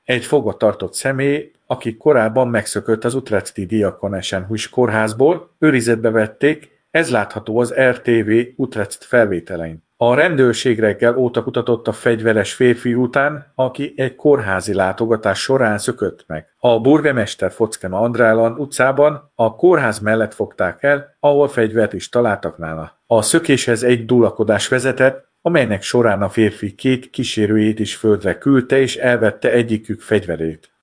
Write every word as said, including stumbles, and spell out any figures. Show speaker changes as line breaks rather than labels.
egy fogva tartott személy, aki korábban megszökött az Utrechti Diakonesen-Huys kórházból, őrizetbe vették, ez látható az er té vé Utrecht felvételein. A rendőrség reggel óta kutatott a fegyveres férfi után, aki egy kórházi látogatás során szökött meg. A burgomester Fockema Andrálan utcában a kórház mellett fogták el, ahol fegyvert is találtak nála. A szökéshez egy dulakodás vezetett, amelynek során a férfi két kísérőjét is földre küldte és elvette egyikük fegyverét.